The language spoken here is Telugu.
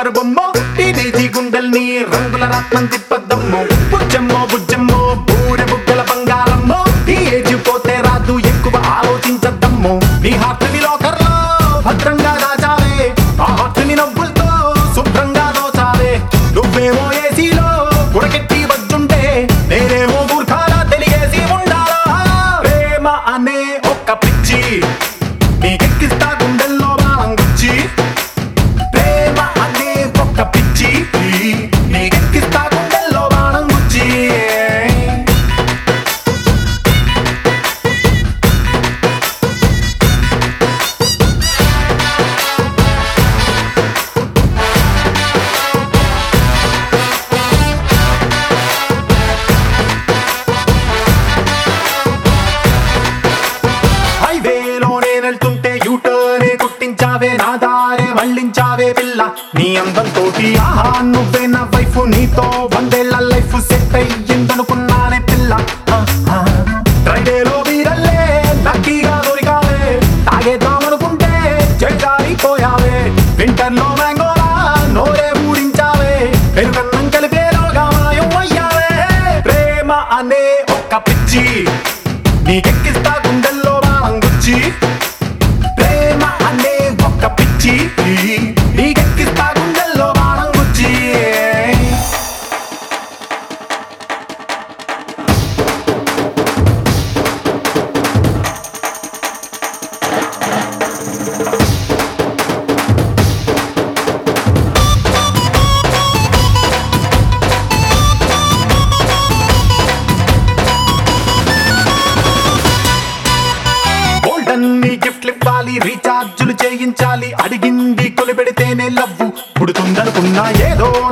బంగారు బొమ్మ టీనేజీ గుండెల్ని రంగుల రత్నం తిప్పద్దమ్మో బుజ్జమ్మో బుజ్జమ్మో బూరె బుగ్గల బంగారమ్మో ఈ ఏజ్ పోతే రాదు ఎక్కువ ఆలోచించద్దమ్మో నీ హార్ట్ని లోకర్లో భద్రంగా దాచావే ఆ హార్ట్ని నవ్వులతో శుభ్రంగా దోచావే నువ్వేమో ఏసీలో గుడకెట్టి వద్దుంటే నేనేమో మూర్ఖాలా తెలియేసి ఉండాలా ప్రేమ అనే ఒక్క పిచ్చి నీకెక్కిస్తా గుండెల్లో బాణం గుచ్చి ప్రేమ అనే ఒక్క పిచ్చి నీకెక్కిస్తా గుండెల్లో బాణం గుచ్చి హైవేలో నేనెళ్తుంటే యూటర్నే కుట్టించావే నా దారే మళ్ళించావే పిల్ల నీ అందంతోటి ఆహా నువ్వే నా వైఫ్ నీతో వందేళ్ల లైఫ్ సెట్ అయ్యిందనుకున్నానే పిల్ల ఫ్రైడేలో వీరల్లే లక్కీగా దొరికావే తాగేద్దామనుకుంటే చెడ్డారిపోయావే వింటర్లో మ్యాంగోలా నోరే ఊడించావే పెరుగన్నం కలిపేలోగా మాయం అయ్యావే ప్రేమ అనే ఒక్క పిచ్చి నీకెక్కిస్తా గుండెల్లో బాణం గుచ్చి ప్రేమ అనే ఒక్క పిచ్చి నీకెక్కిస్తా గుండెల్లో బాణం గుచ్చి గోల్డన్ని గిఫ్ట్లు ఇవ్వాలి రీఛార్జులు చేయించాలి అడిగింది కొలిపెడితేనే లవ్వు పుడుతుందనుకున్నా ఏదో